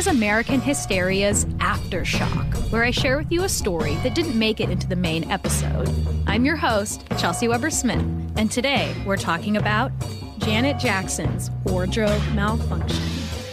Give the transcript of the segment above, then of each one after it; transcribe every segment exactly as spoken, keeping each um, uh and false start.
is American Hysteria's Aftershock, where I share with you a story that didn't make it into the main episode. I'm your host, Chelsea Weber-Smith, and today we're talking about Janet Jackson's wardrobe malfunction.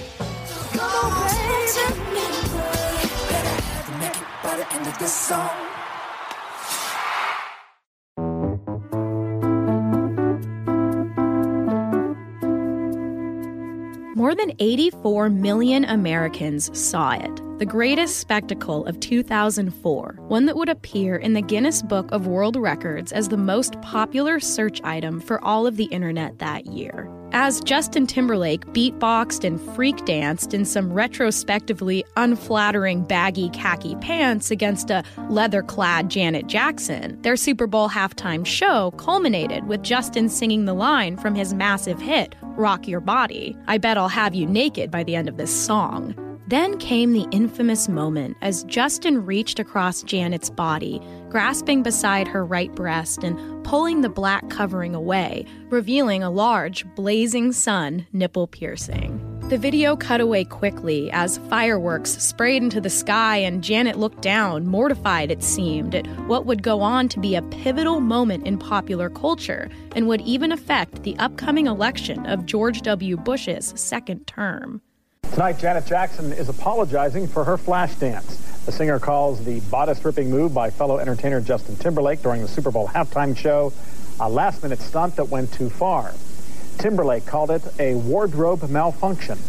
More than eighty-four million Americans saw it, the greatest spectacle of two thousand four, one that would appear in the Guinness Book of World Records as the most popular search item for all of the internet that year. As Justin Timberlake beatboxed and freak danced in some retrospectively unflattering baggy khaki pants against a leather-clad Janet Jackson, their Super Bowl halftime show culminated with Justin singing the line from his massive hit, Rock Your Body. I bet I'll have you naked by the end of this song. Then came the infamous moment as Justin reached across Janet's body, grasping beside her right breast and pulling the black covering away, revealing a large, blazing sun nipple piercing. The video cut away quickly as fireworks sprayed into the sky and Janet looked down, mortified it seemed, at what would go on to be a pivotal moment in popular culture and would even affect the upcoming election of George W. Bush's second term. Tonight, Janet Jackson is apologizing for her flash dance. The singer calls the bodice-ripping move by fellow entertainer Justin Timberlake during the Super Bowl halftime show a last-minute stunt that went too far. Timberlake called it a wardrobe malfunction.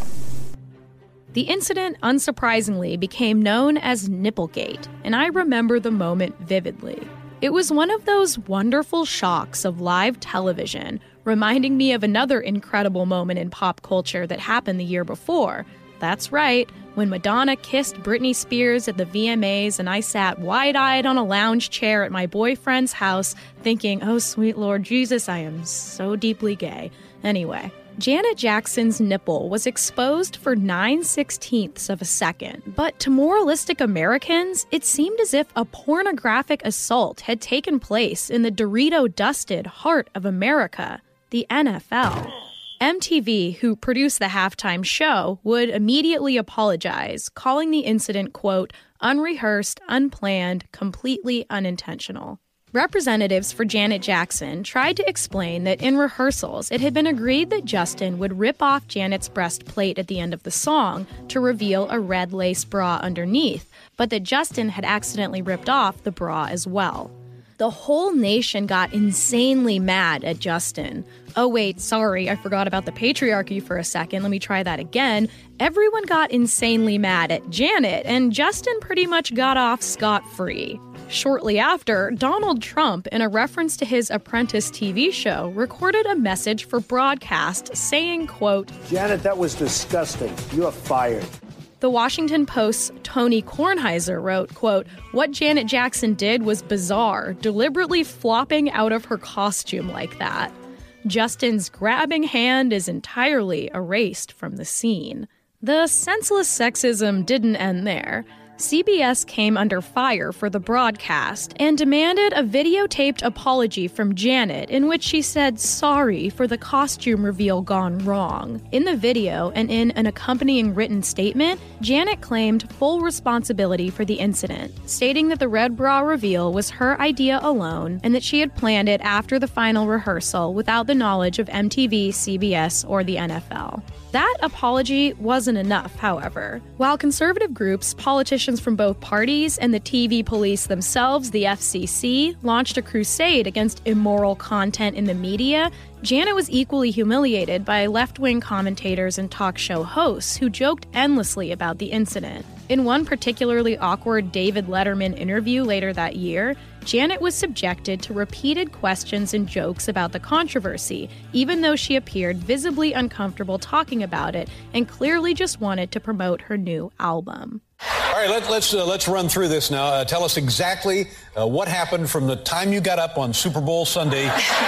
The incident, unsurprisingly, became known as Nipplegate, and I remember the moment vividly. It was one of those wonderful shocks of live television, reminding me of another incredible moment in pop culture that happened the year before. That's right, when Madonna kissed Britney Spears at the V M As and I sat wide-eyed on a lounge chair at my boyfriend's house thinking, oh, sweet Lord Jesus, I am so deeply gay. Anyway, Janet Jackson's nipple was exposed for nine sixteenths of a second, but to moralistic Americans, it seemed as if a pornographic assault had taken place in the Dorito-dusted heart of America, the N F L. M T V, who produced the halftime show, would immediately apologize, calling the incident, quote, unrehearsed, unplanned, completely unintentional. Representatives for Janet Jackson tried to explain that in rehearsals, it had been agreed that Justin would rip off Janet's breastplate at the end of the song to reveal a red lace bra underneath, but that Justin had accidentally ripped off the bra as well. The whole nation got insanely mad at Justin. Oh wait, sorry, I forgot about the patriarchy for a second. Let me try that again. Everyone got insanely mad at Janet, and Justin pretty much got off scot-free. Shortly after, Donald Trump, in a reference to his Apprentice T V show, recorded a message for broadcast saying, quote, Janet, that was disgusting. You are fired. The Washington Post's Tony Kornheiser wrote, quote, what Janet Jackson did was bizarre, deliberately flopping out of her costume like that. Justin's grabbing hand is entirely erased from the scene. The senseless sexism didn't end there. C B S came under fire for the broadcast and demanded a videotaped apology from Janet in which she said sorry for the costume reveal gone wrong. In the video and in an accompanying written statement, Janet claimed full responsibility for the incident, stating that the red bra reveal was her idea alone and that she had planned it after the final rehearsal without the knowledge of M T V, C B S, or the N F L. That apology wasn't enough, however. While conservative groups, politicians from both parties, and the T V police themselves, the F C C, launched a crusade against immoral content in the media, Janet was equally humiliated by left-wing commentators and talk show hosts who joked endlessly about the incident. In one particularly awkward David Letterman interview later that year, Janet was subjected to repeated questions and jokes about the controversy, even though she appeared visibly uncomfortable talking about it and clearly just wanted to promote her new album. All right, let, let's uh, let's run through this now. Uh, tell us exactly uh, what happened from the time you got up on Super Bowl Sunday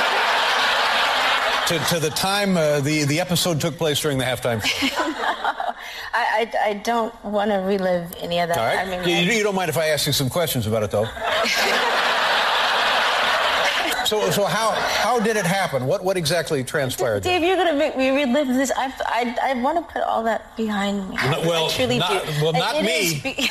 to, to the time uh, the, the episode took place during the halftime show. I, I, I don't want to relive any of that. All right. I mean, you, you don't mind if I ask you some questions about it, though? So, so how how did it happen? What what exactly transpired? Dave, you're gonna make me relive this. I I, I want to put all that behind me. No, well, I truly not, do. well, not it me. Be-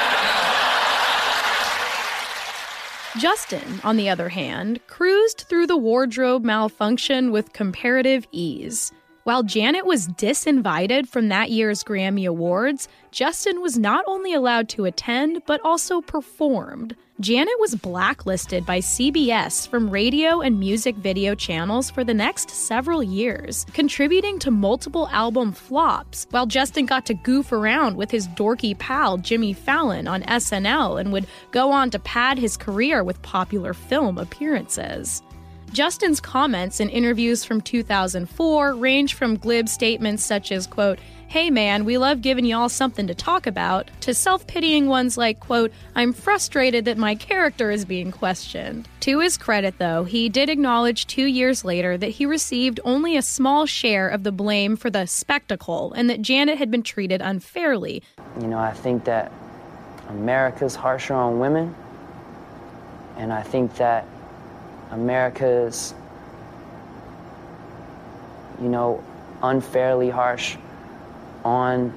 Justin, on the other hand, cruised through the wardrobe malfunction with comparative ease. While Janet was disinvited from that year's Grammy Awards, Justin was not only allowed to attend, but also performed. Janet was blacklisted by C B S from radio and music video channels for the next several years, contributing to multiple album flops, while Justin got to goof around with his dorky pal Jimmy Fallon on S N L and would go on to pad his career with popular film appearances. Justin's comments in interviews from two thousand four range from glib statements such as, quote, "Hey man, we love giving y'all something to talk about," to self-pitying ones like, quote, "I'm frustrated that my character is being questioned." To his credit, though, he did acknowledge two years later that he received only a small share of the blame for the spectacle and that Janet had been treated unfairly. You know, I think that America's harsher on women, and I think that America's, you know, unfairly harsh on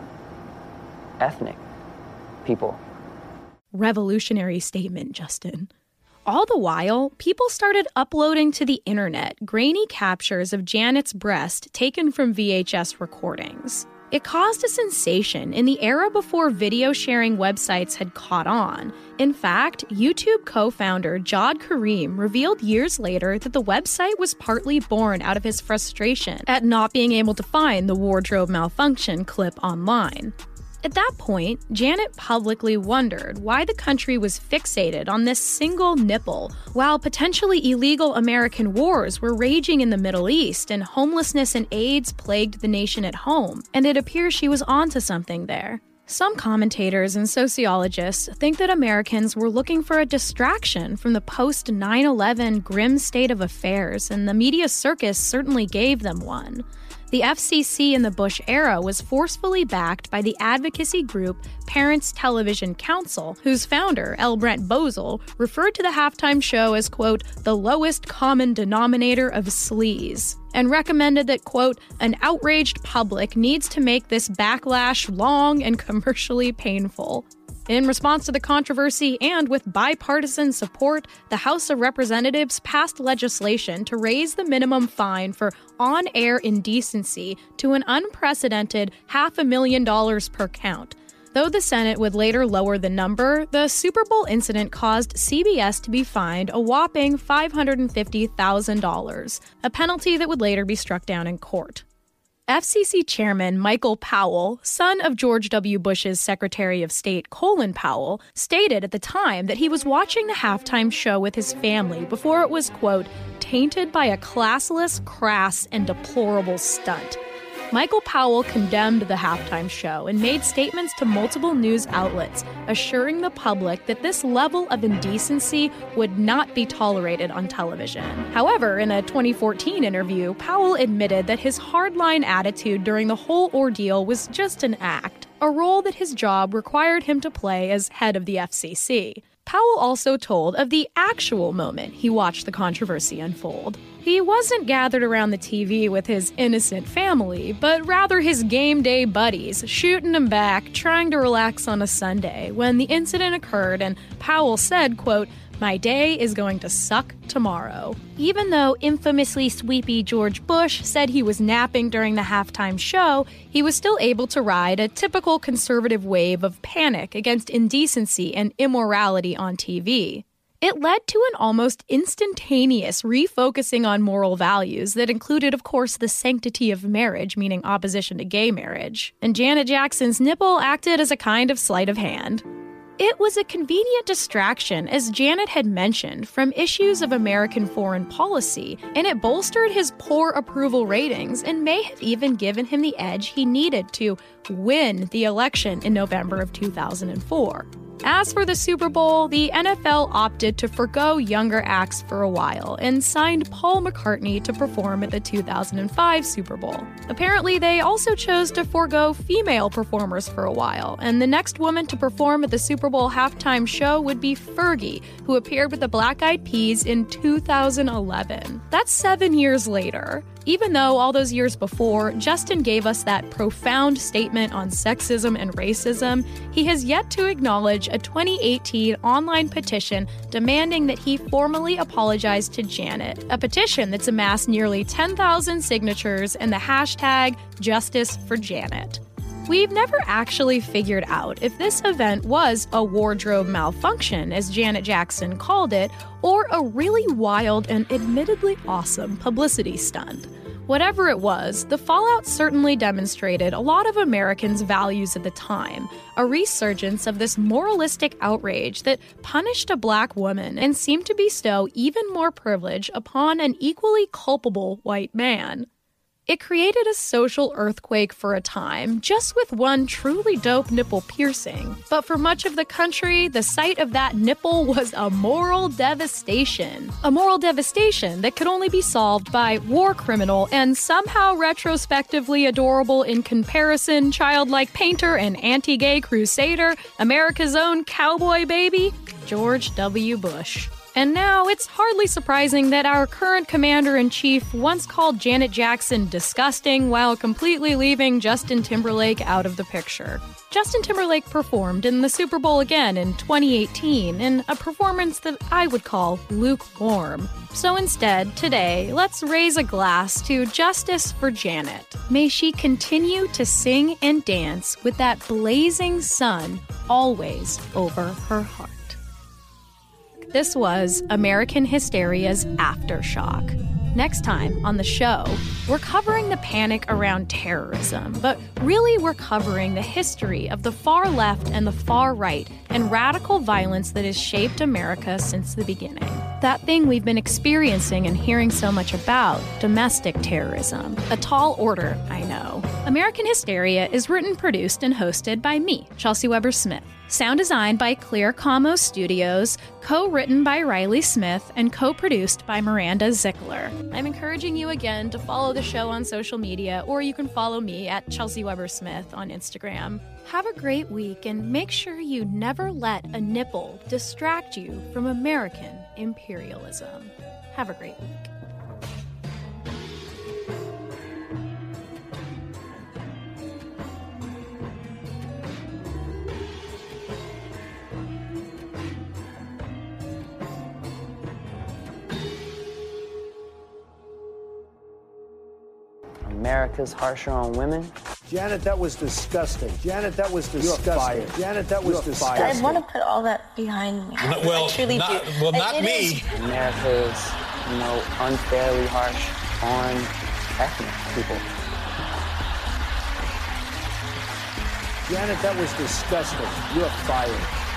ethnic people. Revolutionary statement, Justin. All the while, people started uploading to the internet grainy captures of Janet's breast taken from V H S recordings. It caused a sensation in the era before video sharing websites had caught on. In fact, YouTube co-founder Jawed Karim revealed years later that the website was partly born out of his frustration at not being able to find the wardrobe malfunction clip online. At that point, Janet publicly wondered why the country was fixated on this single nipple, while potentially illegal American wars were raging in the Middle East and homelessness and AIDS plagued the nation at home, and it appears she was onto something there. Some commentators and sociologists think that Americans were looking for a distraction from the post nine eleven grim state of affairs, and the media circus certainly gave them one. The F C C in the Bush era was forcefully backed by the advocacy group Parents Television Council, whose founder, L. Brent Bozell, referred to the halftime show as, quote, the lowest common denominator of sleaze, and recommended that, quote, an outraged public needs to make this backlash long and commercially painful. In response to the controversy and with bipartisan support, the House of Representatives passed legislation to raise the minimum fine for on-air indecency to an unprecedented half a million dollars per count. Though the Senate would later lower the number, the Super Bowl incident caused C B S to be fined a whopping five hundred fifty thousand dollars, a penalty that would later be struck down in court. F C C Chairman Michael Powell, son of George W. Bush's Secretary of State Colin Powell, stated at the time that he was watching the halftime show with his family before it was, quote, tainted by a classless, crass, and deplorable stunt. Michael Powell condemned the halftime show and made statements to multiple news outlets, assuring the public that this level of indecency would not be tolerated on television. However, in a twenty fourteen interview, Powell admitted that his hardline attitude during the whole ordeal was just an act, a role that his job required him to play as head of the F C C. Powell also told of the actual moment he watched the controversy unfold. He wasn't gathered around the T V with his innocent family, but rather his game day buddies, shooting him back, trying to relax on a Sunday, when the incident occurred and Powell said, quote, my day is going to suck tomorrow. Even though infamously sweepy George Bush said he was napping during the halftime show, he was still able to ride a typical conservative wave of panic against indecency and immorality on T V. It led to an almost instantaneous refocusing on moral values that included, of course, the sanctity of marriage, meaning opposition to gay marriage. And Janet Jackson's nipple acted as a kind of sleight of hand. It was a convenient distraction, as Janet had mentioned, from issues of American foreign policy, and it bolstered his poor approval ratings and may have even given him the edge he needed to win the election in November of two thousand four. As for the Super Bowl, the N F L opted to forgo younger acts for a while and signed Paul McCartney to perform at the two thousand five Super Bowl. Apparently, they also chose to forgo female performers for a while, and the next woman to perform at the Super Bowl halftime show would be Fergie, who appeared with the Black Eyed Peas in two thousand eleven. That's seven years later. Even though all those years before, Justin gave us that profound statement on sexism and racism, he has yet to acknowledge a twenty eighteen online petition demanding that he formally apologize to Janet, a petition that's amassed nearly ten thousand signatures and the hashtag Justice for Janet. We've never actually figured out if this event was a wardrobe malfunction, as Janet Jackson called it, or a really wild and admittedly awesome publicity stunt. Whatever it was, the fallout certainly demonstrated a lot of Americans' values at the time, a resurgence of this moralistic outrage that punished a black woman and seemed to bestow even more privilege upon an equally culpable white man. It created a social earthquake for a time, just with one truly dope nipple piercing. But for much of the country, the sight of that nipple was a moral devastation. A moral devastation that could only be solved by war criminal and somehow retrospectively adorable in comparison childlike painter and anti-gay crusader, America's own cowboy baby, George W. Bush. And now, it's hardly surprising that our current commander-in-chief once called Janet Jackson disgusting while completely leaving Justin Timberlake out of the picture. Justin Timberlake performed in the Super Bowl again in twenty eighteen in a performance that I would call lukewarm. So instead, today, let's raise a glass to Justice for Janet. May she continue to sing and dance with that blazing sun always over her heart. This was American Hysteria's Aftershock. Next time on the show, we're covering the panic around terrorism, but really we're covering the history of the far left and the far right and radical violence that has shaped America since the beginning. That thing we've been experiencing and hearing so much about, domestic terrorism. A tall order, I know. American Hysteria is written, produced, and hosted by me, Chelsea Weber Smith. Sound designed by Clear Como Studios, co-written by Riley Smith, and co-produced by Miranda Zickler. I'm encouraging you again to follow the show on social media, or you can follow me at Chelsea Weber Smith on Instagram. Have a great week, and make sure you never let a nipple distract you from American imperialism. Have a great week. America's harsher on women. Janet, that was disgusting. Janet, that was disgusting. You're fired. Janet, that was disgusting. I want to put all that behind me. Well, I truly not, do. well, I- not it me. is- America is, you know, unfairly harsh on ethnic people. Janet, that was disgusting. You're fired.